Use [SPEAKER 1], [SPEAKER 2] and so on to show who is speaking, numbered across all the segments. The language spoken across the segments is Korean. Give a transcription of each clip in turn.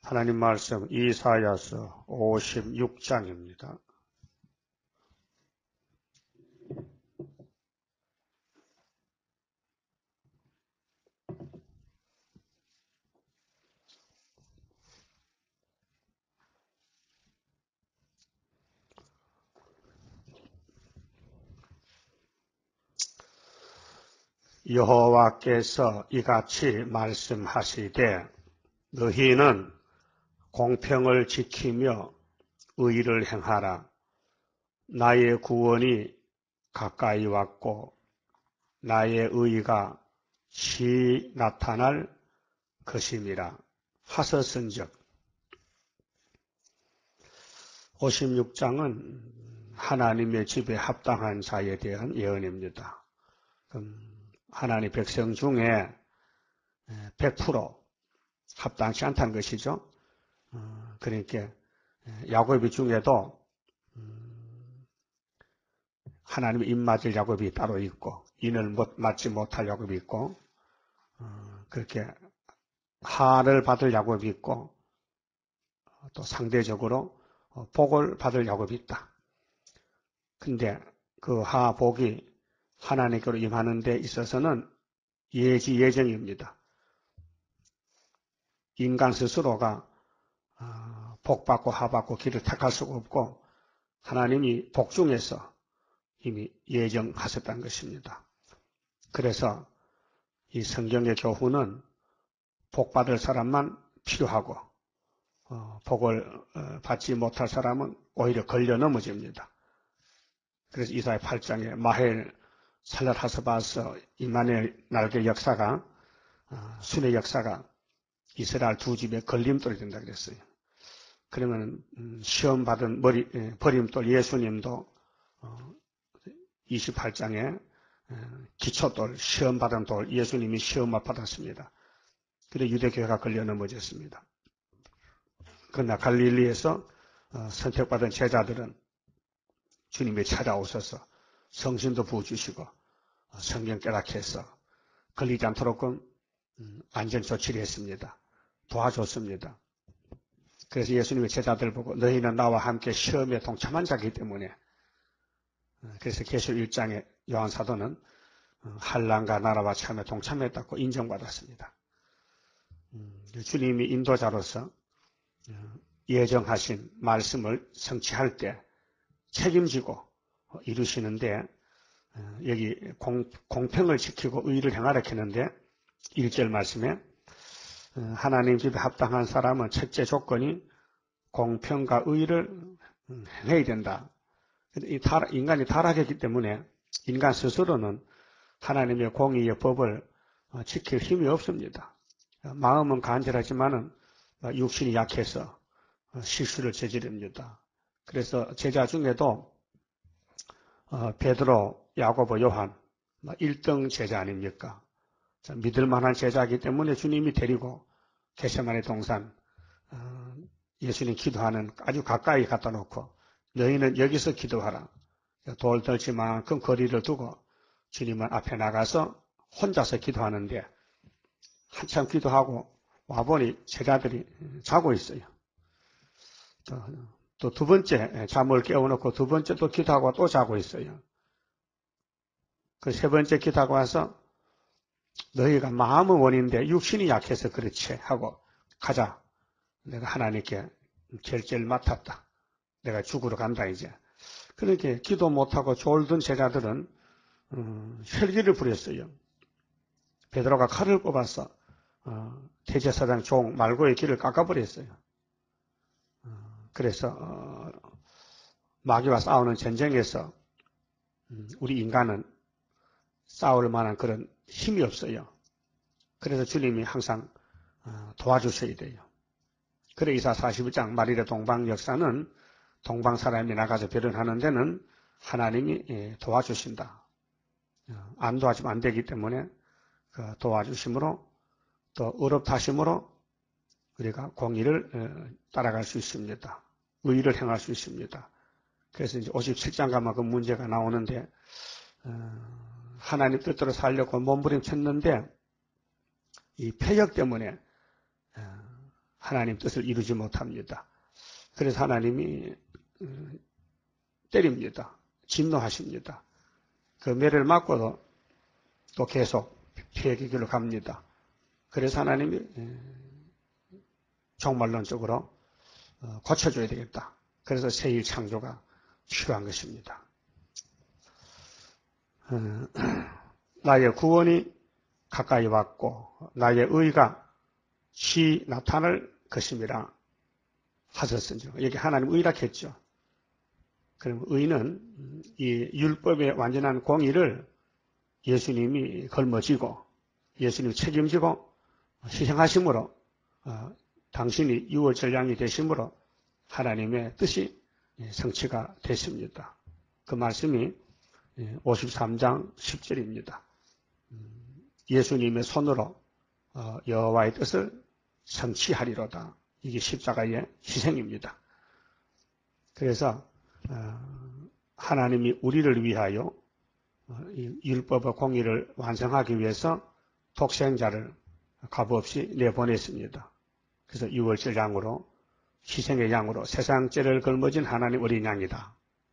[SPEAKER 1] 하나님 말씀 이사야서 56장입니다. 여호와께서 이같이 말씀하시되 너희는 공평을 지키며 의를 행하라. 나의 구원이 가까이 왔고 나의 의가 시 나타날 것임이라 하셨은즉. 56장은 하나님의 집에 합당한 자에 대한 예언입니다. 하나님 백성 중에 100% 합당치 않다는 것이죠. 그러니까 야곱이 중에도 하나님의 입맞을 야곱이 따로 있고 인을 맞지 못할 야곱이 있고 그렇게 하를 받을 야곱이 있고 또 상대적으로 복을 받을 야곱이 있다. 근데 그 하복이 하나님께로 임하는 데 있어서는 예지예정입니다. 인간 스스로가 복받고 하받고 길을 택할 수가 없고 하나님이 복 중에서 이미 예정하셨다는 것입니다. 그래서 이 성경의 교훈은 복받을 사람만 필요하고 복을 받지 못할 사람은 오히려 걸려 넘어집니다. 그래서 이사야 8장에 마헬 살라하스바스 이마누엘 날개 역사가 순의 역사가 이스라엘 두 집에 걸림돌이 된다 그랬어요. 그러면 시험 받은 버림돌 예수님도 28장에 기초돌 시험 받은 돌 예수님이 시험을 받았습니다. 그래 유대교회가 걸려 넘어졌습니다. 그러나 갈릴리에서 선택받은 제자들은 주님이 찾아오셔서 성신도 부어주시고 성경 깨닫게 해서 걸리지 않도록 안전조치를 했습니다. 도와줬습니다. 그래서 예수님의 제자들 보고 너희는 나와 함께 시험에 동참한 자이기 때문에 그래서 계시록 1장에 요한사도는 한란과 나라와 시험에 동참했다고 인정받았습니다. 주님이 인도자로서 예정하신 말씀을 성취할 때 책임지고 이루시는데 여기 공평을 지키고 의를 행하라 했는데 1절 말씀에 하나님 집에 합당한 사람은 첫째 조건이 공평과 의를 행해야 된다. 인간이 타락했기 때문에 인간 스스로는 하나님의 공의의 법을 지킬 힘이 없습니다. 마음은 간절하지만은 육신이 약해서 실수를 저지릅니다. 그래서 제자 중에도 베드로, 야고보, 요한 1등 제자 아닙니까? 믿을만한 제자이기 때문에 주님이 데리고 겟세마네 동산 예수님 기도하는 아주 가까이 갖다 놓고 너희는 여기서 기도하라. 돌 덜지만큼 거리를 두고 주님은 앞에 나가서 혼자서 기도하는데 한참 기도하고 와보니 제자들이 자고 있어요. 또 두 번째 잠을 깨워놓고 두 번째 또 기도하고 또 자고 있어요. 그 세 번째 기도하고 와서 너희가 마음은 원인데 육신이 약해서 그렇지 하고 가자. 내가 하나님께 결제를 맡았다. 내가 죽으러 간다 이제. 그렇게 기도 못하고 졸든 제자들은 혈기를 부렸어요. 베드로가 칼을 뽑아서 대제사장 종 말고의 길을 깎아버렸어요. 그래서 마귀와 싸우는 전쟁에서 우리 인간은 싸울 만한 그런 힘이 없어요. 그래서 주님이 항상 도와주셔야 돼요. 그래 이사 41장 마리아 동방 역사는 동방 사람이 나가서 결혼하는 데는 하나님이 도와주신다. 안 도와주면 안 되기 때문에 그 도와주심으로 또 어렵다심으로 우리가 공의를 따라갈 수 있습니다. 의를 행할 수 있습니다. 그래서 이제 57장 가면 그 문제가 나오는데 하나님 뜻대로 살려고 몸부림쳤는데 이 폐역 때문에 하나님 뜻을 이루지 못합니다. 그래서 하나님이 때립니다. 진노하십니다. 그 매를 맞고도 또 계속 피해의 길로 갑니다. 그래서 하나님이 종말론적으로 고쳐줘야 되겠다. 그래서 새일 창조가 필요한 것입니다. 나의 구원이 가까이 왔고 나의 의가 시 나타날 것임이라 하셨으니 여기 하나님 의라 했죠. 그럼 의는 이 율법의 완전한 공의를 예수님이 걸머지고 예수님이 책임지고 희생하심으로 당신이 유월절양이 되심으로 하나님의 뜻이 성취가 됐습니다. 그 말씀이 53장 10절입니다. 예수님의 손으로 여호와의 뜻을 성취하리로다. 이게 십자가의 희생입니다. 그래서 하나님이 우리를 위하여 율법의 공의를 완성하기 위해서 독생자를 값없이 내보냈습니다. 그래서 유월절 양으로 희생의 양으로 세상 죄를 걸머진 하나님 어린 양이다.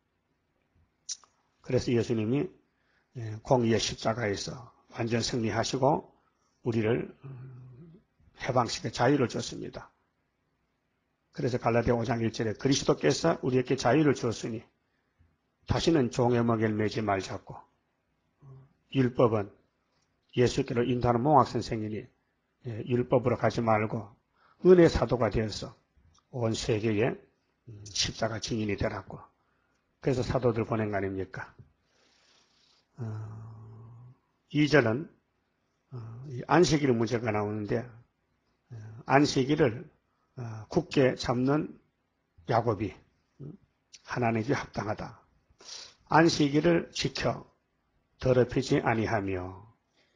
[SPEAKER 1] 그래서 예수님이 공의의 십자가에서 완전 승리하시고 우리를 해방시켜 자유를 줬습니다. 그래서 갈라디아 5장 1절에 그리스도께서 우리에게 자유를 주었으니 다시는 종의 멍에를 매지 말자고. 율법은 예수께로 인도하는 몽학선생이니 율법으로 가지 말고 은혜 사도가 되어서 온 세계에 십자가 증인이 되라고. 그래서 사도들 보낸 거 아닙니까? 2절은 안식일 문제가 나오는데 안식일을 굳게 잡는 야곱이 하나님께 합당하다. 안식일을 지켜 더럽히지 아니하며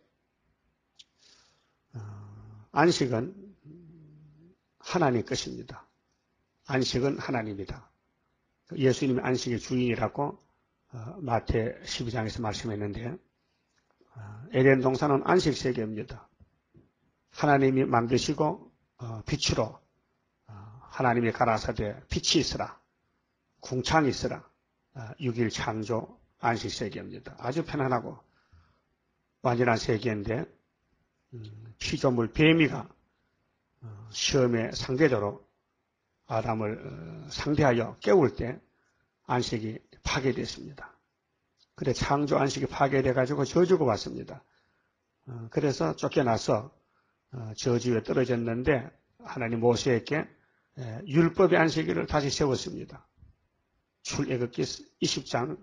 [SPEAKER 1] 안식은 하나님 것입니다. 안식은 하나님이다. 예수님이 안식의 주인이라고 마태 12장에서 말씀했는데 에덴 동산은 안식 세계입니다. 하나님이 만드시고 빛으로 하나님이 가라사대 빛이 있으라, 궁창이 있으라, 6일 창조 안식 세계입니다. 아주 편안하고 완전한 세계인데 피조물 뱀이가 시험에 상대적으로 아담을 상대하여 깨울 때 안식이 파괴됐습니다. 그래 창조 안식이 파괴돼가지고 저주가 왔습니다. 그래서 쫓겨나서 저주에 떨어졌는데 하나님 모세에게 율법의 안식일을 다시 세웠습니다. 출애굽기 20장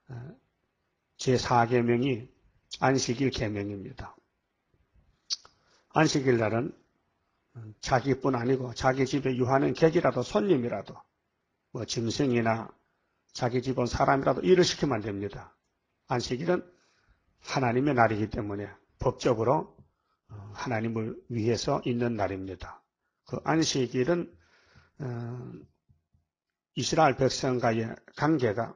[SPEAKER 1] 제4계명이 안식일 계명입니다. 안식일 날은 자기뿐 아니고 자기 집에 유하는 객이라도 손님이라도 뭐 짐승이나 자기 집 온 사람이라도 일을 시키면 안 됩니다. 안식일은 하나님의 날이기 때문에 법적으로 하나님을 위해서 있는 날입니다. 그 안식일은 이스라엘 백성과의 관계가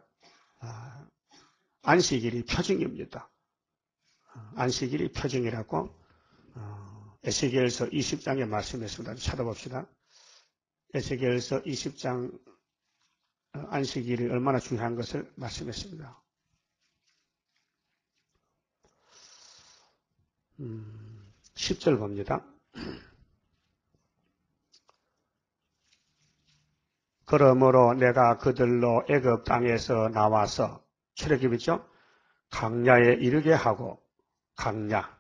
[SPEAKER 1] 안식일이 표징입니다. 안식일이 표징이라고 에스겔서 20장에 말씀했습니다. 찾아봅시다. 에스겔서 20장 안식일이 얼마나 중요한 것을 말씀했습니다. 10절 봅니다. 그러므로 내가 그들로 애굽 땅에서 나와서 출애굽이죠. 강야에 이르게 하고 강야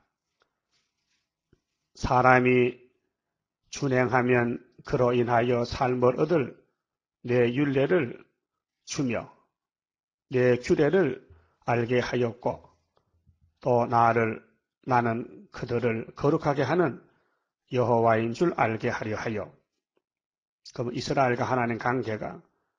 [SPEAKER 1] 사람이 준행하면 그로 인하여 삶을 얻을 내 율례를 주며 내 규례를 알게 하였고 또 나는 그들을 거룩하게 하는 여호와인 줄 알게 하려 하여. 그럼 이스라엘과 하나님 관계가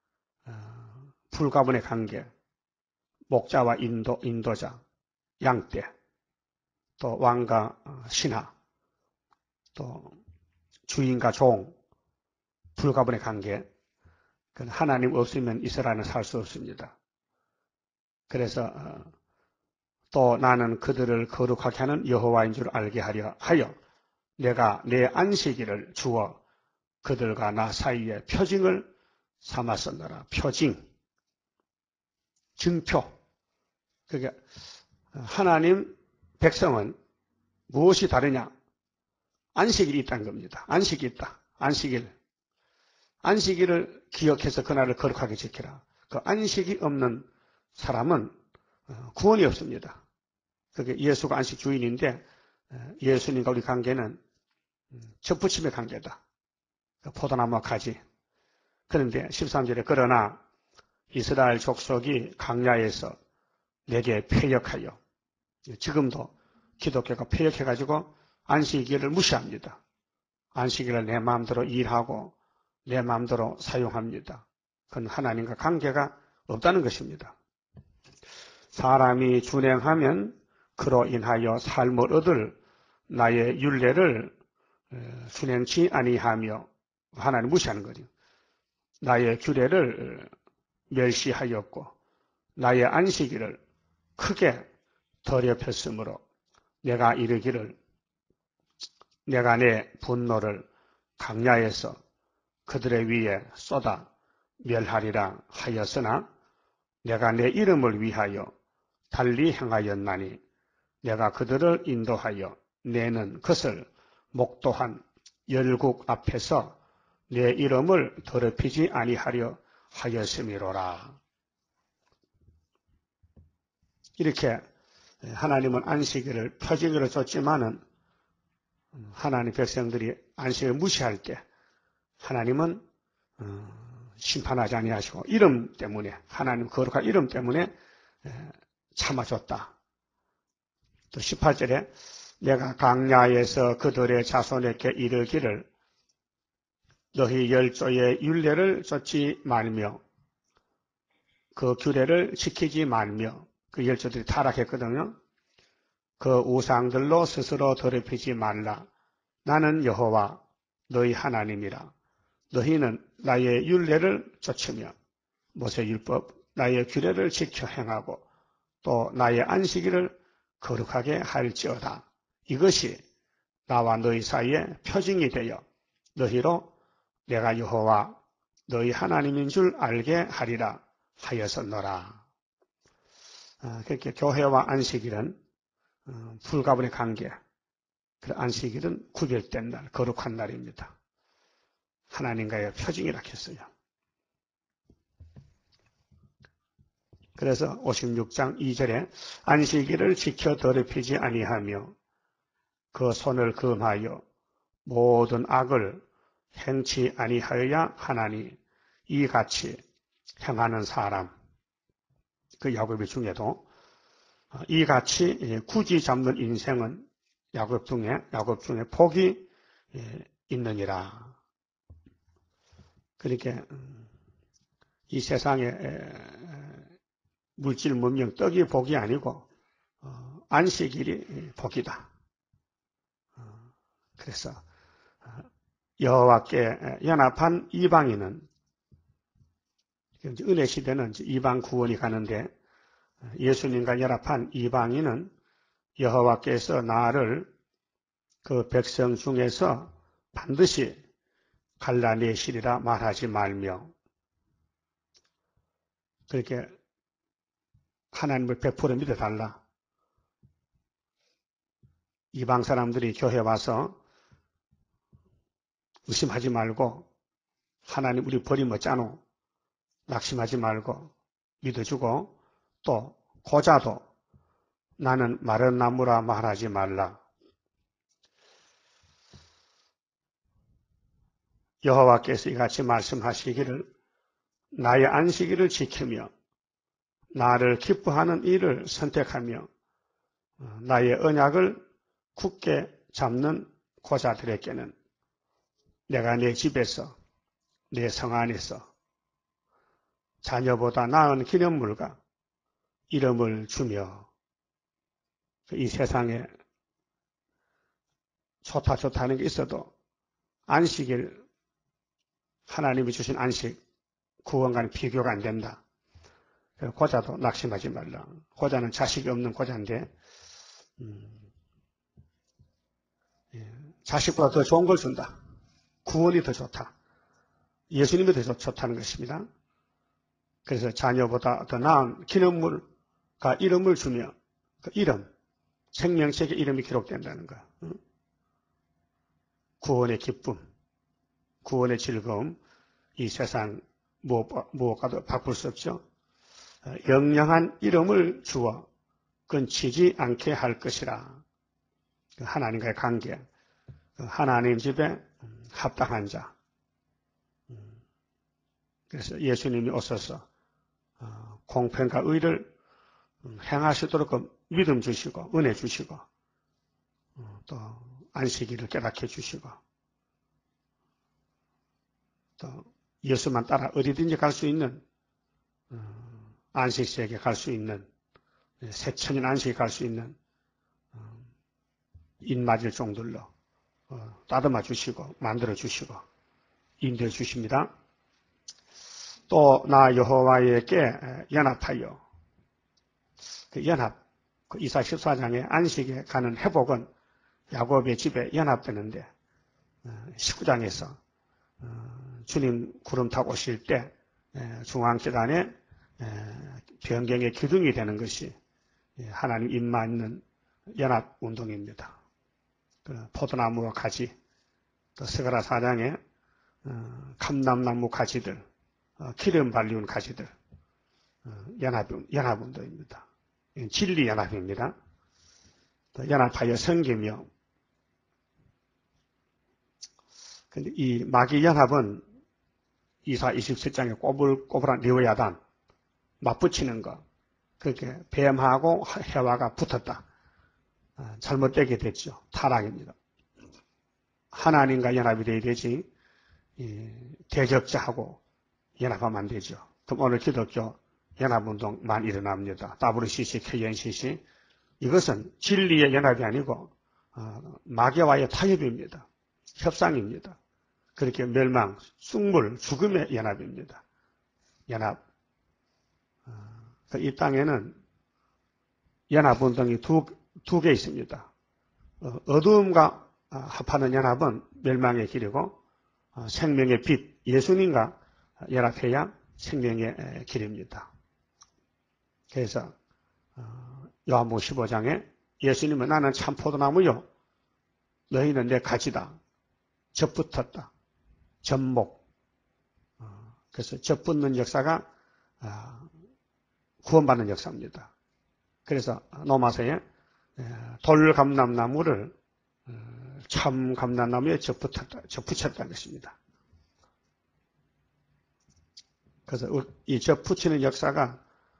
[SPEAKER 1] 불가분의 관계, 목자와 인도자, 양떼, 또 왕과 신하, 또 주인과 종, 불가분의 관계. 하나님 없으면 이스라엘은 살 수 없습니다. 그래서 또 나는 그들을 거룩하게 하는 여호와인 줄 알게 하려 하여 내가 내 안식일을 주어 그들과 나 사이에 표징을 삼았었노라. 표징, 증표. 그러니까 하나님 백성은 무엇이 다르냐? 안식일이 있다는 겁니다. 안식이 있다. 안식일. 안식일을 기억해서 그날을 거룩하게 지키라. 그 안식이 없는 사람은 구원이 없습니다. 그게 예수가 안식 주인인데 예수님과 우리 관계는 접붙임의 관계다. 포도나무와 가지. 그런데 13절에 그러나 이스라엘 족속이 광야에서 내게 패역하여, 지금도 기독교가 패역해가지고 안식일을 무시합니다. 안식일을 내 마음대로 일하고 내 마음대로 사용합니다. 그건 하나님과 관계가 없다는 것입니다. 사람이 준행하면 그로 인하여 삶을 얻을 나의 율례를 준행치 아니하며, 하나님 무시하는 거죠. 나의 규례를 멸시하였고 나의 안식일을 크게 더럽혔으므로 내가 이르기를 내가 내 분노를 광야에서 그들의 위에 쏟아 멸하리라 하였으나 내가 내 이름을 위하여 달리 행하였나니 내가 그들을 인도하여 내는 것을 목도한 열국 앞에서 내 이름을 더럽히지 아니하려 하였음이로라. 이렇게 하나님은 안식일을 표징으로 줬지만은 하나님 백성들이 안식을 무시할 때 하나님은 심판하지 아니하시고 이름 때문에, 하나님 거룩한 이름 때문에 참아줬다. 또 18절에 내가 광야에서 그들의 자손에게 이르기를 너희 열조의 율례를 쫓지 말며 그 규례를 지키지 말며, 그 열조들이 타락했거든요. 그 우상들로 스스로 더럽히지 말라. 나는 여호와 너희 하나님이라. 너희는 나의 율례를 쫓으며 모세율법 나의 규례를 지켜 행하고 또 나의 안식일을 거룩하게 할지어다. 이것이 나와 너희 사이에 표징이 되어 너희로 내가 여호와 너희 하나님인 줄 알게 하리라 하였었노라. 그렇게 교회와 안식일은 불가분의 관계, 안식일은 구별된 날, 거룩한 날입니다. 하나님과의 표징이라 했어요. 그래서 56장 2절에 안식일을 지켜 더럽히지 아니하며 그 손을 금하여 모든 악을 행치 아니하여야 하나니 이같이 행하는 사람, 그 야곱의 중에도 이같이 굳이 잡는 인생은 야곱 중에 복이 있느니라. 그렇게 이 세상에 물질 문명 떡이 복이 아니고 안식일이 복이다. 그래서 여호와께 연합한 이방인은, 은혜 시대는 이방 구원이 가는데 예수님과 연합한 이방인은 여호와께서 나를 그 백성 중에서 반드시 갈라내시리라 말하지 말며, 그렇게 하나님을 100% 믿어달라. 이방 사람들이 교회 와서 의심하지 말고 하나님 우리 버리면 짜노 낙심하지 말고 믿어주고, 또 고자도 나는 마른 나무라 말하지 말라. 여호와께서 이같이 말씀하시기를 나의 안식일을 지키며 나를 기뻐하는 일을 선택하며 나의 언약을 굳게 잡는 고자들에게는 내가 내 집에서 내 성 안에서 자녀보다 나은 기념물과 이름을 주며, 이 세상에 좋다는 게 있어도 안식일, 하나님이 주신 안식, 구원과는 비교가 안 된다. 고자도 낙심하지 말라. 고자는 자식이 없는 고자인데 자식보다 더 좋은 걸 준다. 구원이 더 좋다. 예수님이 더 좋다는 것입니다. 그래서 자녀보다 더 나은 기념물과 이름을 주며 그 이름, 생명책에 이름이 기록된다는 것. 구원의 기쁨, 구원의 즐거움, 이 세상 무엇과도 바꿀 수 없죠. 영영한 이름을 주어 끊치지 않게 할 것이라. 하나님과의 관계, 하나님 집에 합당한 자. 그래서 예수님이 오셔서 공평과 의를 행하시도록 믿음 주시고 은혜 주시고 또 안식일을 깨닫게 해주시고 또 예수만 따라 어디든지 갈 수 있는 안식세에 갈 수 있는 새천년 안식에 갈 수 있는 입맞을 종들로 따듬어 주시고 만들어 주시고 인도해 주십니다. 또 나 여호와에게 연합하여 그 연합, 그 이사 14장의 안식에 가는 회복은 야곱의 집에 연합되는데 19장에서 주님 구름 타고 오실 때 중앙계단에 변경의 기둥이 되는 것이 하나님 임마 있는 연합운동입니다. 포도나무와 가지, 또 스가랴 4장에 감람나무 가지들, 기름 발리운 가지들, 연합운동입니다. 진리 연합입니다. 또 연합하여 섬기며, 근데 이 마귀 연합은 이사 27장에 꼬불꼬불한 리오야단, 맞붙이는 것, 그렇게 뱀하고 해와가 붙었다. 잘못되게 됐죠. 타락입니다. 하나님과 연합이 되어야 되지, 대적자하고 연합하면 안 되죠. 그럼 오늘 기독교 연합운동만 일어납니다. WCC, KNCC. 이것은 진리의 연합이 아니고, 마귀와의 타협입니다. 협상입니다. 그렇게 멸망, 쑥물, 죽음의 연합입니다. 연합. 이 땅에는 연합운동이 두 개 있습니다. 어두움과 합하는 연합은 멸망의 길이고 생명의 빛, 예수님과 연합해야 생명의 길입니다. 그래서 요한복음 15장에 예수님은 나는 참 포도나무요 너희는 내 가지다. 젖붙었다. 접목. 그래서 젖붙는 역사가 구원받는 역사입니다. 그래서 로마서에 돌감람나무를 참 감람나무에 접붙였다는 것입니다. 그래서 이 접붙이는 역사가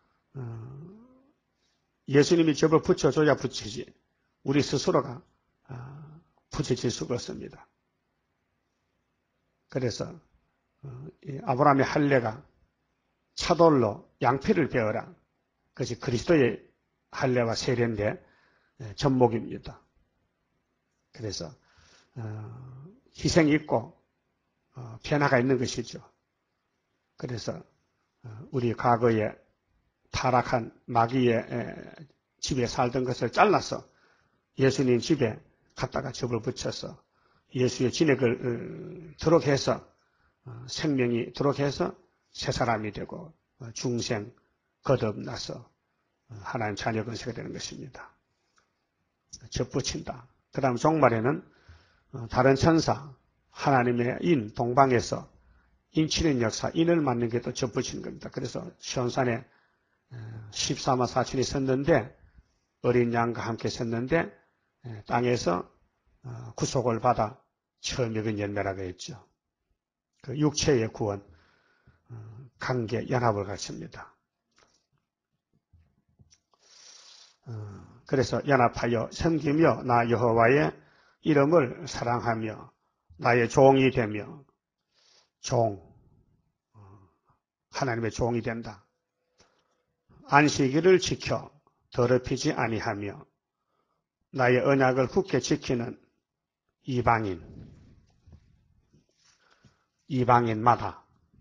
[SPEAKER 1] 예수님이 접을 붙여줘야 붙이지 우리 스스로가 붙여질 수가 없습니다. 그래서 아브라함의 할례가 차돌로 양피를 베어라. 그것이 그리스도의 할례와 세례인데 접목입니다. 그래서 희생이 있고 변화가 있는 것이죠. 그래서 우리 과거에 타락한 마귀의 집에 살던 것을 잘라서 예수님 집에 갖다가 접을 붙여서 예수의 진액을 들어오게 해서 생명이 들어오게 해서 새 사람이 되고 중생 거듭나서 하나님 자녀 건세가 되는 것입니다. 접붙인다. 그 다음 종말에는 다른 천사 하나님의 인 동방에서 인치는 역사 인을 맞는 게 또 접붙이는 겁니다. 그래서 시온산에 14만 4천이 섰는데 어린 양과 함께 섰는데 땅에서 구속을 받아 처음 먹은 열매라고 했죠. 그 육체의 구원, 관계, 연합을 갖춥니다. 그래서 연합하여 섬기며 나 여호와의 이름을 사랑하며 나의 종이 되며 하나님의 종이 된다. 안식일을 지켜 더럽히지 아니하며 나의 언약을 굳게 지키는 이방인마다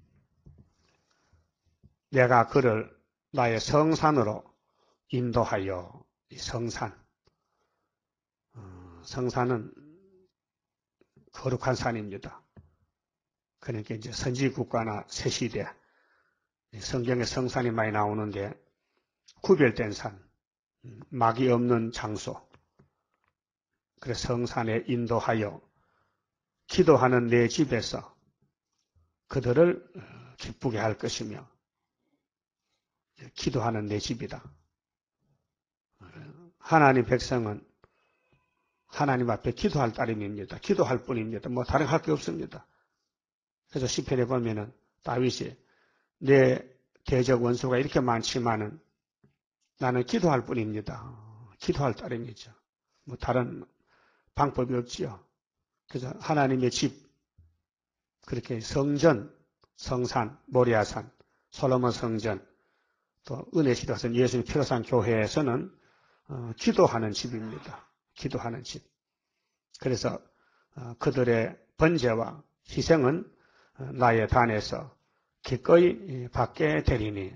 [SPEAKER 1] 내가 그를 나의 성산으로 인도하여 성산은 거룩한 산입니다. 그러니까 이제 선지 국가나 새 시대, 성경에 성산이 많이 나오는데 구별된 산, 막이 없는 장소, 그래서 성산에 인도하여 기도하는 내 집에서 그들을 기쁘게 할 것이며, 기도하는 내 집이다. 하나님 백성은 하나님 앞에 기도할 따름입니다. 기도할 뿐입니다. 뭐 다른 할 게 없습니다. 그래서 시편에 보면은 다윗이 내 대적 원수가 이렇게 많지만은 나는 기도할 뿐입니다. 기도할 따름이죠. 뭐 다른 방법이 없지요. 그래서 하나님의 집, 그렇게 성전, 성산, 모리아산, 솔로몬 성전, 또 은혜시대선 예수님 피로산 교회에서는 기도하는 집입니다. 기도하는 집. 그래서 그들의 번제와 희생은 나의 단에서 기꺼이 받게 되리니,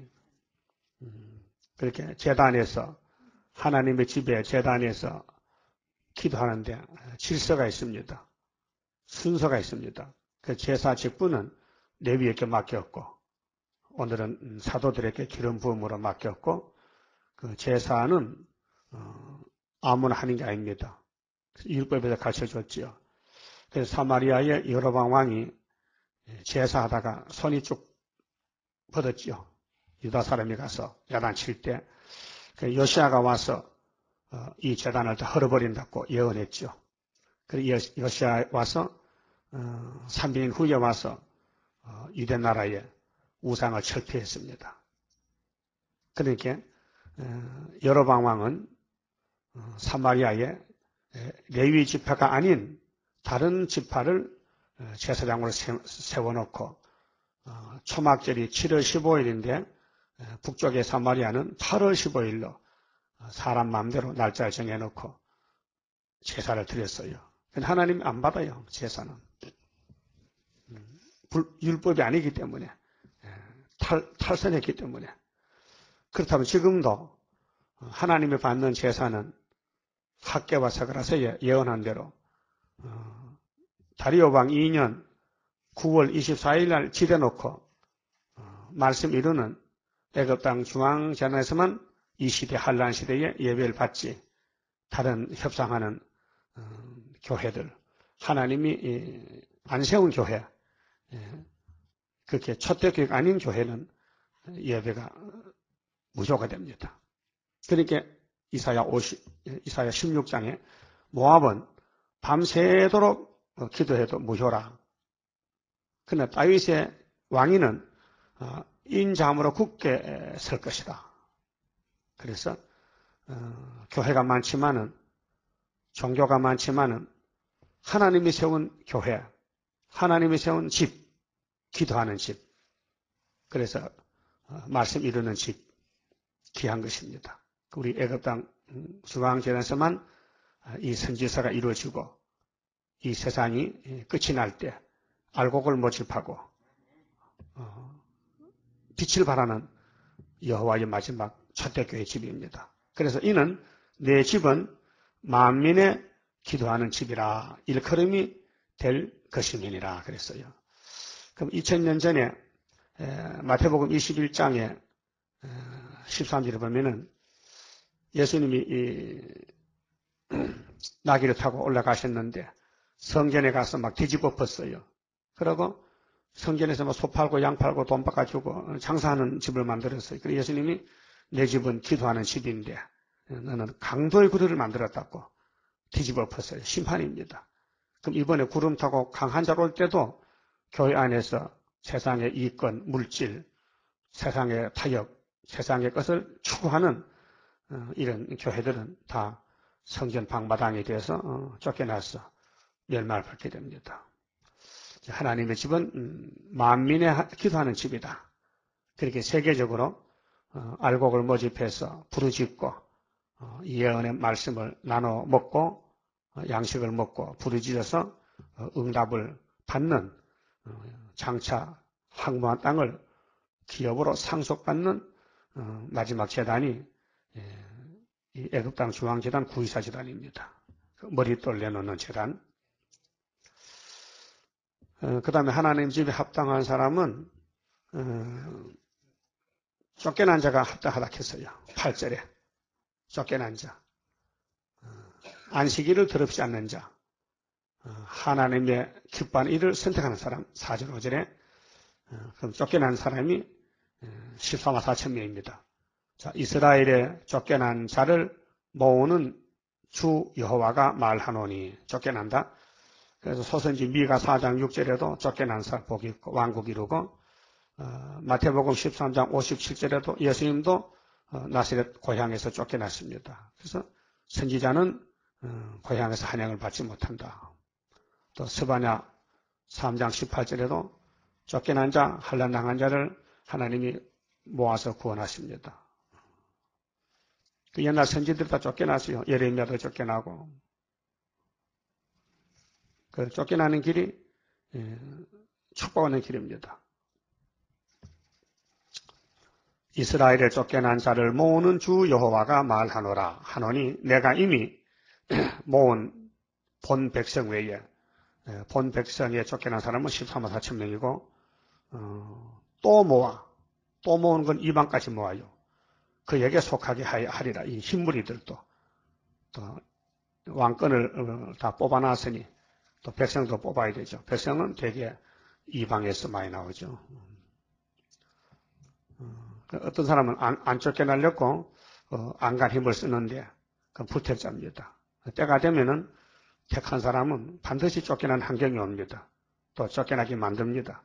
[SPEAKER 1] 그렇게 제단에서, 하나님의 집에 제단에서 기도하는데 질서가 있습니다. 순서가 있습니다. 그 제사 직분은 레위에게 맡겼고, 오늘은 사도들에게 기름 부음으로 맡겼고, 그 제사는 아무나 하는 게 아닙니다. 율법에서 가르쳐줬지요. 그래서 사마리아의 여로보암 왕이 제사하다가 손이 쭉 뻗었지요. 유다 사람이 가서 야단칠 때 요시아가 와서 이 제단을 다 헐어버린다고 예언했죠. 그리고 요시아 와서 300년 후에 와서 유대 나라의 우상을 철폐했습니다. 그러니까 여로보암 왕은 사마리아의 레위 지파가 아닌 다른 지파를 제사장으로 세워놓고 초막절이 7월 15일인데 북쪽의 사마리아는 8월 15일로 사람 마음대로 날짜를 정해놓고 제사를 드렸어요. 하나님이 안 받아요. 제사는. 율법이 아니기 때문에, 탈선했기 때문에. 그렇다면 지금도 하나님이 받는 제사는 학개와 서가라서에 예언한 대로 다리오 왕 2년 9월 24일 날 지대놓고 말씀 이루는 애굽 땅 중앙제단에서만 이 시대 한란 시대에 예배를 받지, 다른 협상하는 교회들, 하나님이 안 세운 교회, 그렇게 초대교회가 아닌 교회는 예배가 무효가 됩니다. 그러니까 이사야 16장에 모압은 밤새도록 기도해도 무효라. 그러나 다윗의 왕위는 인자함으로 굳게 설 것이다. 그래서 교회가 많지만은, 종교가 많지만은 하나님이 세운 교회, 하나님이 세운 집, 기도하는 집, 그래서 말씀 이루는 집, 귀한 것입니다. 우리 애굽 땅 중앙제단에서만 이 선지서가 이루어지고 이 세상이 끝이 날 때 알곡을 모집하고 빛을 발하는 여호와의 마지막 초대교회 집입니다. 그래서 이는 내 집은 만민의 기도하는 집이라 일컬음이 될 것임이니라 그랬어요. 그럼 2000년 전에 마태복음 21장에 13절에 보면은 예수님이 나귀를 타고 올라가셨는데 성전에 가서 막 뒤집어 엎었어요. 그러고 성전에서 뭐 소 팔고 양 팔고 돈 바꿔주고 장사하는 집을 만들었어요. 그래서 예수님이 내 집은 기도하는 집인데 너는 강도의 구름을 만들었다고 뒤집어 엎었어요. 심판입니다. 그럼 이번에 구름 타고 강한 자로 올 때도 교회 안에서 세상의 이권, 물질, 세상의 타협, 세상의 것을 추구하는 이런 교회들은 다 성전 방마당에 대해서 쫓겨나서 멸망을 받게 됩니다. 하나님의 집은 만민의 기도하는 집이다. 그렇게 세계적으로 알곡을 모집해서 부르짖고 예언의 말씀을 나눠 먹고 양식을 먹고 부르짖어서 응답을 받는, 장차 황무한 땅을 기업으로 상속받는 마지막 제단이 이 애굽 땅 중앙제단 구이사 제단입니다. 머릿돌 내놓는 제단. 그 다음에 하나님 집에 합당한 사람은 쫓겨난 자가 합당하다 했어요. 8절에 쫓겨난 자, 안식일을 더럽지 않는 자, 하나님의 기뻐하는 일을 선택하는 사람. 4절 5절에 그럼 쫓겨난 사람이 14만 4천 명입니다. 자, 이스라엘의 쫓겨난 자를 모으는 주 여호와가 말하노니. 쫓겨난다. 그래서 소선지 미가 4장 6절에도 쫓겨난 사람 복이 있고 왕국 이루고, 마태복음 13장 57절에도 예수님도 나사렛 고향에서 쫓겨났습니다. 그래서 선지자는 고향에서 한양을 받지 못한다. 또 스바냐 3장 18절에도 쫓겨난 자, 환난 당한 자를 하나님이 모아서 구원하십니다. 그 옛날 선지들 다 쫓겨났어요. 예레미야도 쫓겨나고. 그 쫓겨나는 길이 축복하는 길입니다. 이스라엘에 쫓겨난 자를 모으는 주 여호와가 말하노라 하노니 내가 이미 모은 본 백성 외에 본 백성에 쫓겨난 사람은 14만 4천 명이고 또 모으는 건 이방까지 모아요. 그에게 속하게 하리라. 이 흰무리들도 또 왕권을 다 뽑아놨으니 또 백성도 뽑아야 되죠. 백성은 대개 이방에서 많이 나오죠. 어떤 사람은 안 쫓겨나려고 안간 힘을 쓰는데 그건 불택자입니다. 때가 되면은 택한 사람은 반드시 쫓겨난 환경이 옵니다. 또 쫓겨나게 만듭니다.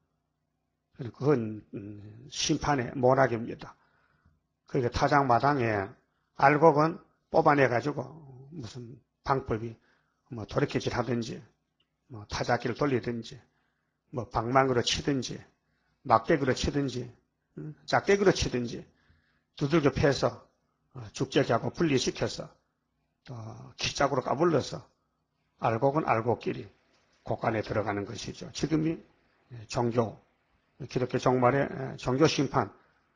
[SPEAKER 1] 그건 심판의 모락입니다. 그러니까 타작마당에 알곡은 뽑아내가지고 무슨 방법이 뭐 돌이켜질 하든지 뭐 타작기를 돌리든지 뭐 방망이로 치든지 막대기로 치든지 짝대기로 치든지 두들겨 패서 죽재기하고 분리시켜서 또 기짝으로 까불러서 알곡은 알곡끼리 곳간에 들어가는 것이죠. 지금이 기독교 종말의 종교 심판,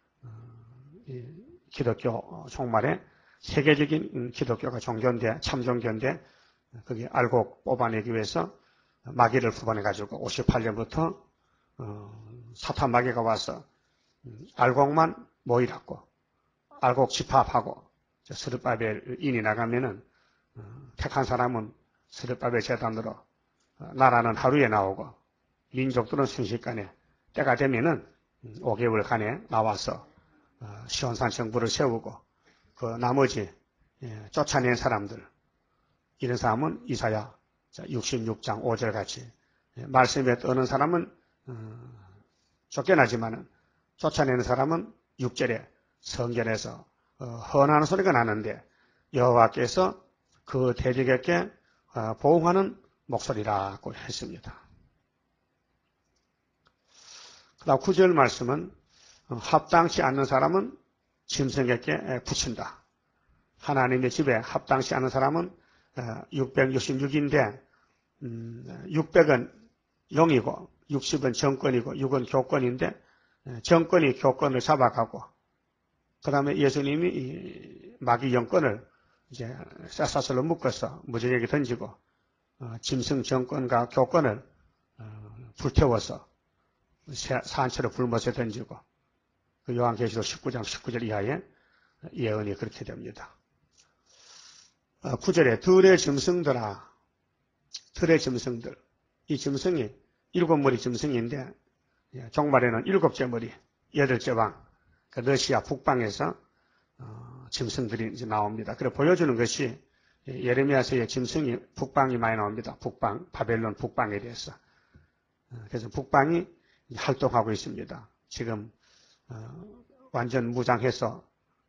[SPEAKER 1] 기독교 종말의 세계적인 기독교가 종교인데 참종교인데 거기 알곡 뽑아내기 위해서 마귀를 후반해가지고 58년부터 사탄 마귀가 와서 알곡만 모이라고 알곡 집합하고 스룹바벨인이 나가면은 택한 사람은 스룹바벨 재단으로 나라는 하루에 나오고 민족들은 순식간에 때가 되면은 5개월간에 나와서 시온산 정부를 세우고 그 나머지 쫓아낸 사람들 이런 사람은 이사야 66장 5절 같이 말씀에 떠는 사람은 쫓겨나지만은 쫓아내는 사람은 6절에 성전에서 헌하는 소리가 나는데 여호와께서 그 대적에게 보응하는 목소리라고 했습니다. 그 다음 9절 말씀은 합당치 않는 사람은 짐승에게 붙인다. 하나님의 집에 합당치 않은 사람은 666인데 600은 영이고 60은 정권이고 6은 교권인데 정권이 교권을 잡아가고 그 다음에 예수님이 마귀 영권을 이제 쇠사슬로 묶어서 무정에게 던지고 짐승 정권과 교권을 불태워서 산채로 불못에 던지고 그 요한계시록 19장 19절 이하에 예언이 그렇게 됩니다. 9절에 들의 짐승들아, 들의 짐승들. 이 짐승이 7머리 짐승인데 종말에는 7째 머리, 8째 왕, 그 러시아 북방에서 짐승들이 이제 나옵니다. 그래 보여주는 것이 예레미야서의 짐승이 북방이 많이 나옵니다. 북방, 바벨론 북방에 대해서. 그래서 북방이 활동하고 있습니다. 지금 완전 무장해서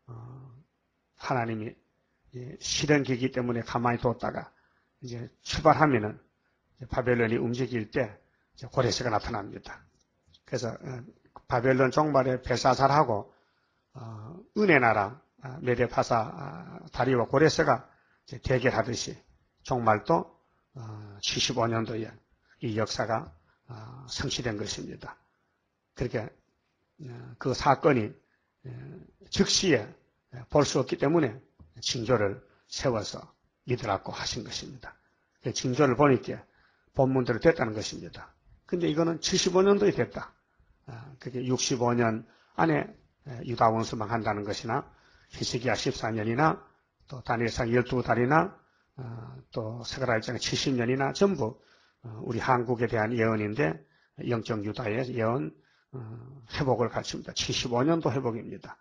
[SPEAKER 1] 하나님이 실현기기 때문에 가만히 뒀다가 이제 출발하면은 바벨론이 움직일 때 고레스가 나타납니다. 그래서 바벨론 종말에 벨사살하고 은혜 나라 메데파사 다리와 고레스가 대결하듯이 종말도 75년도에 이 역사가 성취된 것입니다. 그렇게 그 사건이 즉시에 볼 수 없기 때문에 징조를 세워서 믿으라고 하신 것입니다. 그 징조를 보니까 본문대로 됐다는 것입니다. 근데 이거는 75년도에 됐다. 그게 65년 안에 유다 원수만 한다는 것이나 히스기야 14년이나 또 다니엘상 12달이나 또 스가랴 1장 70년이나 전부 우리 한국에 대한 예언인데 영적 유다의 예언 회복을 가르칩니다. 75년도 회복입니다.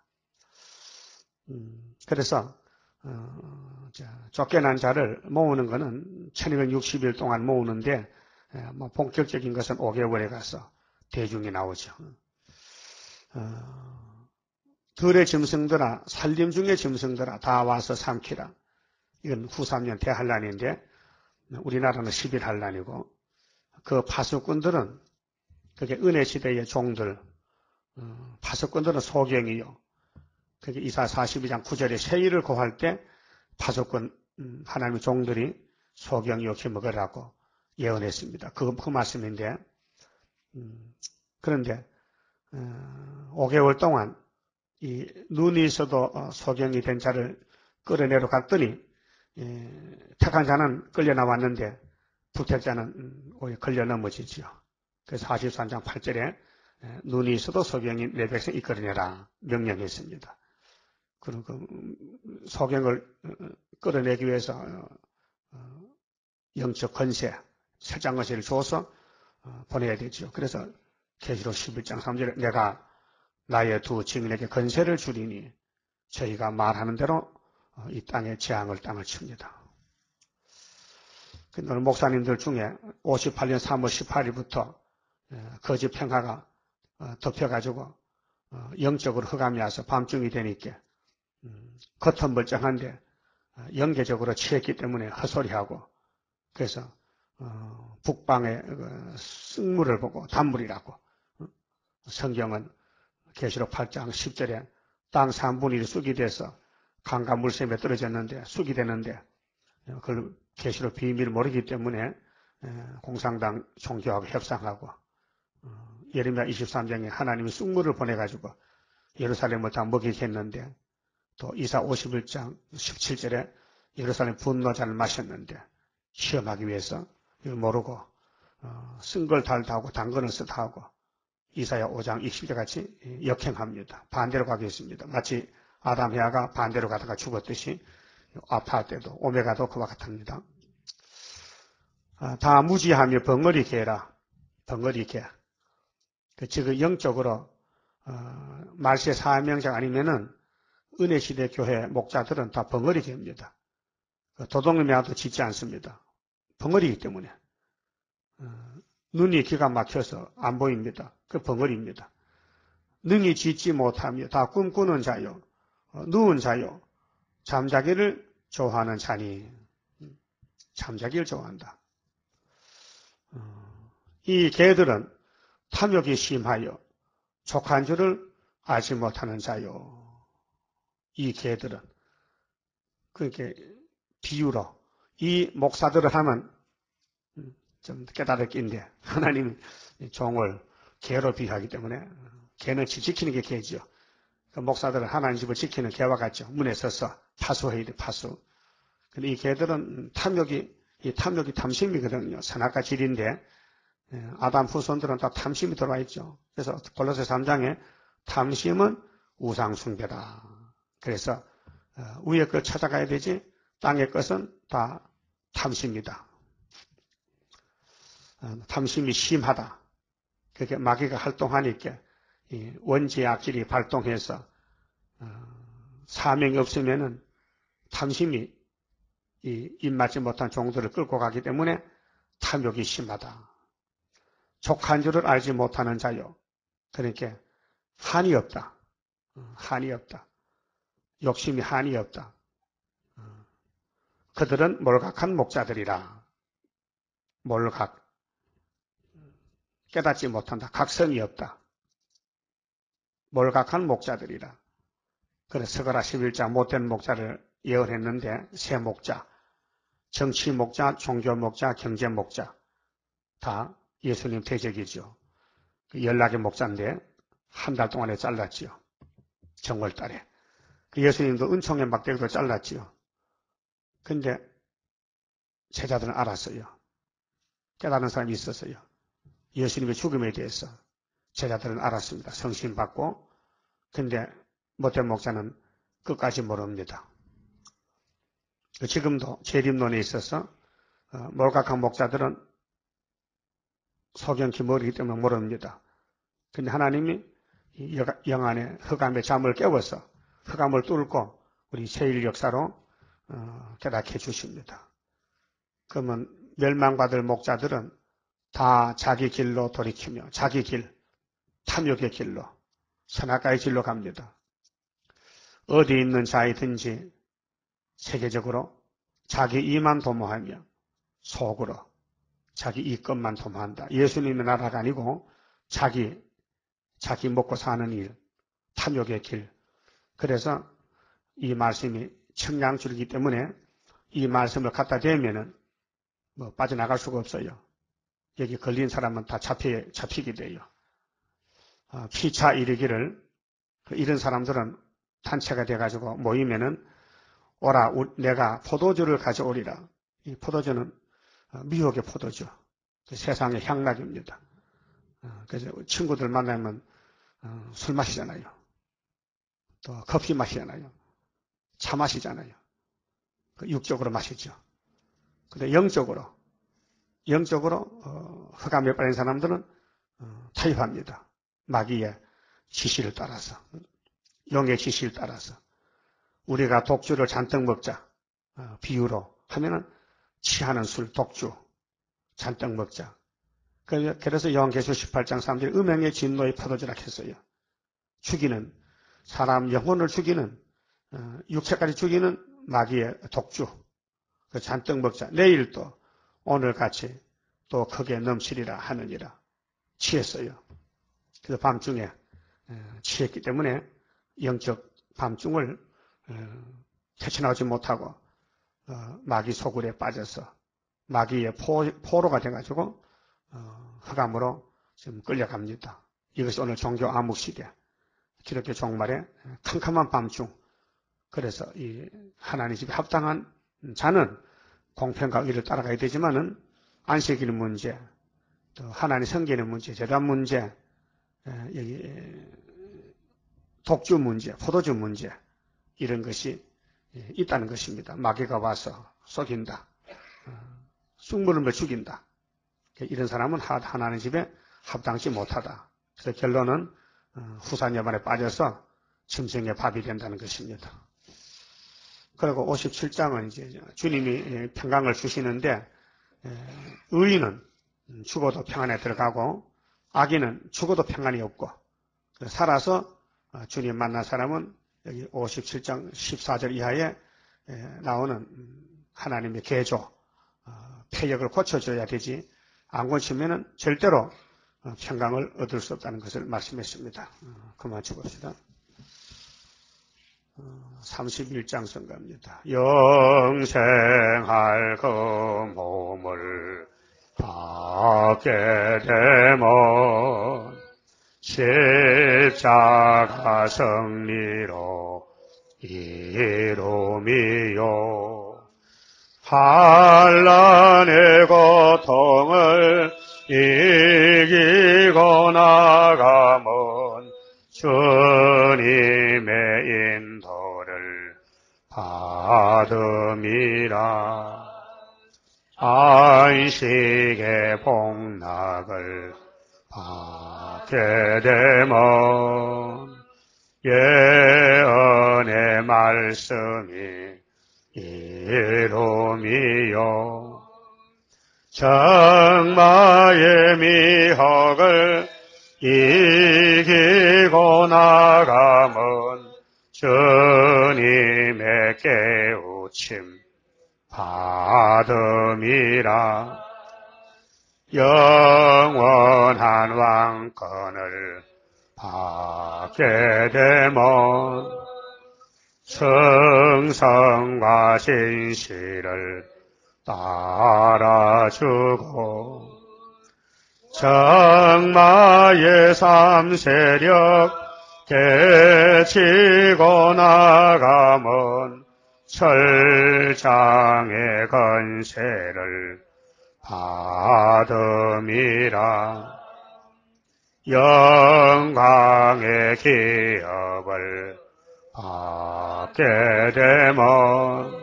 [SPEAKER 1] 그래서 쫓겨난 자를 모으는 것은 1260일 동안 모으는데 뭐 본격적인 것은 5개월에 가서 대중이 나오죠. 들의 짐승들아 살림 중의 짐승들아 다 와서 삼키라. 이건 후 3년 대환란인데 우리나라는 11환란이고 그 파수꾼들은 그게 은혜 시대의 종들 파수꾼들은 소경이요. 그게 이사 42장 9절에 세일을 고할 때 파수꾼 하나님의 종들이 소경이 욕해 먹으라고 예언했습니다. 그 말씀인데 그런데 5개월 동안 이 눈이 있어도 소경이 된 자를 끌어내러 갔더니 택한 자는 끌려 나왔는데 불택자는 오히려 걸려 넘어지지요. 그래서 43장 8절에 눈이 있어도 소경이 내 백성 이끌어내라 명령했습니다. 그리고 그 소경을 끌어내기 위해서 영적 권세, 설장 권세를 줘서 보내야 되죠. 그래서 계시록 11장 3절에 내가 나의 두 증인에게 권세를 주리니 저희가 말하는 대로 이 땅에 재앙을 땅을 칩니다. 오늘 목사님들 중에 58년 3월 18일부터 거짓 평화가 덮여가지고 영적으로 흑암이 와서 밤중이 되니까 겉은 멀쩡한데 영계적으로 취했기 때문에 헛소리하고 그래서 북방의 쓱물을 보고 단물이라고 성경은 계시록 8장 10절에 땅 3분의 1이 쑥이 돼서 강과 물샘에 떨어졌는데 쑥이 되는데 그걸 계시록 비밀을 모르기 때문에 공산당 종교하고 협상하고 예레미야 23장에 하나님이 쑥물을 보내가지고 예루살렘을 다 먹이게 했는데 또 이사 51장 17절에 예루살렘 분노잔을 마셨는데 시험하기 위해서 이걸 모르고 쓴 걸 달다하고 단 거는 쓰다하고 이사야 5장 20절 같이 역행합니다. 반대로 가겠습니다. 마치 아담 헤아가 반대로 가다가 죽었듯이 아파 때도 오메가도 그와 같습니다. 다 무지하며 벙어리게 해라. 벙어리게. 즉 영적으로 말세 사명자 아니면은 은혜시대 교회 목자들은 다 벙어리게 합니다. 도둑놈이라도 짓지 않습니다. 벙어리이기 때문에 눈이 기가 막혀서 안 보입니다. 그 벙어리입니다. 능히 짓지 못하며 다 꿈꾸는 자요. 누운 자요. 잠자기를 좋아하는 자니 잠자기를 좋아한다. 이 개들은 탐욕이 심하여 족한 줄을 알지 못하는 자요. 이 개들은 그렇게 비유로 이 목사들을 하면 좀 깨달을 낀데 하나님 종을 개로 비유하기 때문에 개는 지키는 게 개죠. 그 목사들은 하나님 집을 지키는 개와 같죠. 문에 서서 파수해야 돼, 파수. 근데 이 개들은 탐욕이 탐심이거든요. 선악과 질인데 아담 후손들은 다 탐심이 들어와 있죠. 그래서 골로새 3장에 탐심은 우상숭배다. 그래서 위의 걸 찾아가야 되지 땅의 것은 다 탐심이다. 탐심이 심하다. 그렇게 마귀가 활동하니까 원죄의 악질이 발동해서 사명이 없으면은 탐심이 입맞지 못한 종들을 끌고 가기 때문에 탐욕이 심하다. 족한 줄을 알지 못하는 자요. 그러니까 한이 없다. 한이 없다. 욕심이 한이 없다. 그들은 몰각한 목자들이라. 몰각. 깨닫지 못한다. 각성이 없다. 몰각한 목자들이라. 그래서 스가랴 11장 못된 목자를 예언했는데 새 목자, 정치 목자, 종교 목자, 경제 목자 다 예수님 대적이죠. 연락의 목자인데 한 달 동안에 잘랐지요. 정월달에. 예수님도 은총의 막대기도 잘랐지요. 근데 제자들은 알았어요. 깨달은 사람이 있었어요. 예수님의 죽음에 대해서 제자들은 알았습니다. 성신받고. 근데 못된 목사는 끝까지 모릅니다. 지금도 재림론에 있어서 몰각한 목사들은 소경키 모르기 때문에 모릅니다. 근데 하나님이 영안의 흑암의 잠을 깨워서 흑암을 뚫고 우리 세일 역사로 깨닫게 해주십니다. 그러면 멸망받을 목자들은 다 자기 길로 돌이키며 자기 길, 탐욕의 길로, 선악과의 길로 갑니다. 어디 있는 자이든지 세계적으로 자기 이만 도모하며 속으로 자기 이것만 도모한다. 예수님의 나라가 아니고 자기 먹고 사는 일, 탐욕의 길. 그래서 이 말씀이 청량줄이기 때문에 이 말씀을 갖다 대면은 빠져나갈 수가 없어요. 여기 걸린 사람은 다 잡히게 돼요. 피차 이르기를 이런 사람들은 단체가 돼가지고 모이면은 오라 내가 포도주를 가져오리라. 이 포도주는 미혹의 포도주. 세상의 향락입니다. 그래서 친구들 만나면 술 마시잖아요. 또 커피 마시잖아요. 차 마시잖아요. 육적으로 마시죠. 근데 영적으로 흑암에 빠진 사람들은 타협합니다. 마귀의 지시를 따라서, 용의 지시를 따라서. 우리가 독주를 잔뜩 먹자. 비유로 하면은 취하는 술, 독주 잔뜩 먹자. 그래서 요한계시록 18장 3절 음행의 진노의 포도주라 했어요. 죽이는 사람 영혼을 죽이는 육체까지 죽이는 마귀의 독주. 그 잔뜩 먹자. 내일 또 오늘같이 또 크게 넘치리라 하느니라. 취했어요. 그래서 밤중에 취했기 때문에 영적 밤중을 헤쳐나오지 못하고 마귀 소굴에 빠져서 마귀의 포로가 돼가지고 흑암으로 지금 끌려갑니다. 이것이 오늘 종교 암흑시대 기독교 종말의 캄캄한 밤중. 그래서 이 하나님 집에 합당한 자는 공평과 의를 따라가야 되지만은 안식일 문제, 또 하나님 섬기는 문제, 제단 문제, 여기 독주 문제, 포도주 문제 이런 것이 있다는 것입니다. 마귀가 와서 속인다, 쑥물음을 죽인다. 이런 사람은 하나님 집에 합당치 못하다. 그래서 결론은 후산여반에 빠져서 짐승의 밥이 된다는 것입니다. 그리고 57장은 이제 주님이 평강을 주시는데 의인은 죽어도 평안에 들어가고 악인은 죽어도 평안이 없고 살아서 주님 만난 사람은 여기 57장 14절 이하에 나오는 하나님의 계조, 폐역을 고쳐줘야 되지 안 고치면은 절대로 평강을 얻을 수 없다는 것을 말씀했습니다. 그만 쳐봅시다. 31장 선가입니다. 영생할 그 몸을 받게 되면 십자가 승리로 이루미요 환난의 고통을 이기고 나가면 주님의 인도를 받음이라. 안식의 복락을 받게 되면 예언의 말씀이 이루미요 정마의 미혹을 이기고 나가면 주님의 깨우침 받음이라. 영원한 왕권을 받게 되면 충성과 진실을 따라주고 정마의 삼세력 깨치고 나가면 철장의 건세를 받음이라. 영광의 기업을 받게 되면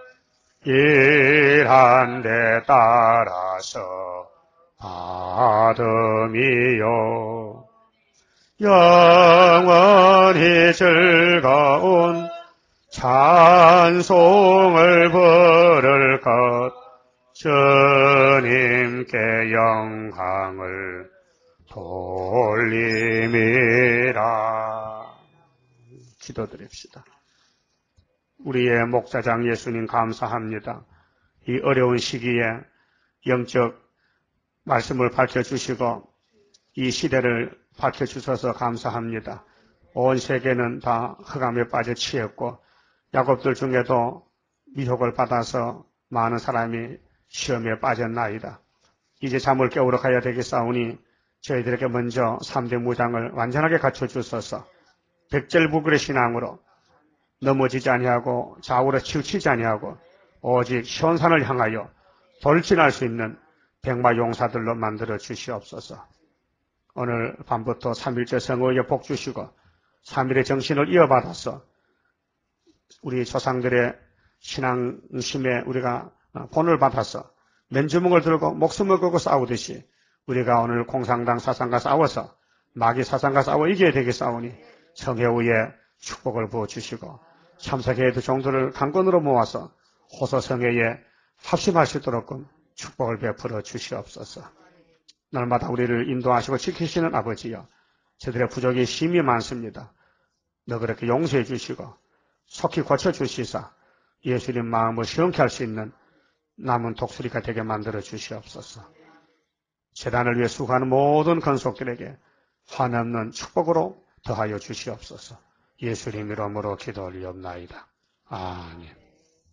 [SPEAKER 1] 일한 데 따라서 받음이요 영원히 즐거운 찬송을 부를 것 주님께 영광을 돌림이라. 기도드립시다. 우리의 목자장 예수님 감사합니다. 이 어려운 시기에 영적 말씀을 밝혀주시고 이 시대를 밝혀주셔서 감사합니다. 온 세계는 다 흑암에 빠져 취했고 야곱들 중에도 미혹을 받아서 많은 사람이 시험에 빠졌나이다. 이제 잠을 깨우러 가야 되겠사오니 저희들에게 먼저 3대 무장을 완전하게 갖춰주셔서 백절부글의 신앙으로 넘어지지 아니하고 좌우로 치우치지 아니하고 오직 현산을 향하여 돌진할 수 있는 백마용사들로 만들어 주시옵소서. 오늘 밤부터 3일째 성호에 복 주시고 3일의 정신을 이어받아서 우리 조상들의 신앙심에 우리가 본을 받아서 맨주먹을 들고 목숨을 걸고 싸우듯이 우리가 오늘 공산당 사상과 싸워서 마귀 사상과 싸워 이겨야 되겠사오니 성회후에 축복을 부어주시고 참석회의 종들을 강권으로 모아서 호소성회에 합심할 수 있도록 축복을 베풀어 주시옵소서. 날마다 우리를 인도하시고 지키시는 아버지여, 저들의 부족이 심히 많습니다. 너 그렇게 용서해 주시고 속히 고쳐주시사 예수님 마음을 시원케 할 수 있는 남은 독수리가 되게 만들어 주시옵소서. 재단을 위해 수고하는 모든 건속들에게 한없는 축복으로 더하여 주시옵소서. 예수님 이름으로 기도 올리옵나이다. 아멘.